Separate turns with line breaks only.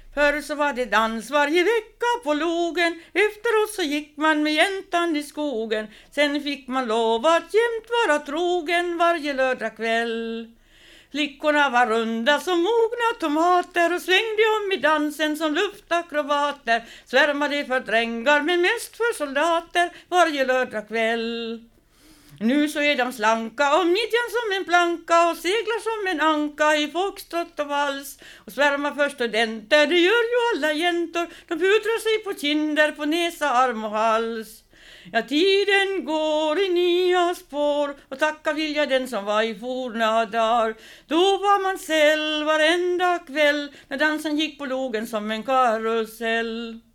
Förr så var det dans varje vecka på logen. Efteråt så gick man med jäntan i skogen. Sen fick man lov att jämt vara trogen varje lördagkväll. Flickorna var runda som mogna tomater och svängde om i dansen som luftakrobater. Svärmade för drängar men mest för soldater varje lördagkväll. Nu så är de slanka och midjan som en planka och seglar som en anka i foxtrott och vals. Och svärmar för studenter, det gör ju alla jäntor. De pudrar sig på kinder, på näsa, arm och hals. Ja, tiden går i nya spår och tacka vill jag den som var i forna dagar. Då var man själv varenda kväll när dansen gick på logen som en karusell.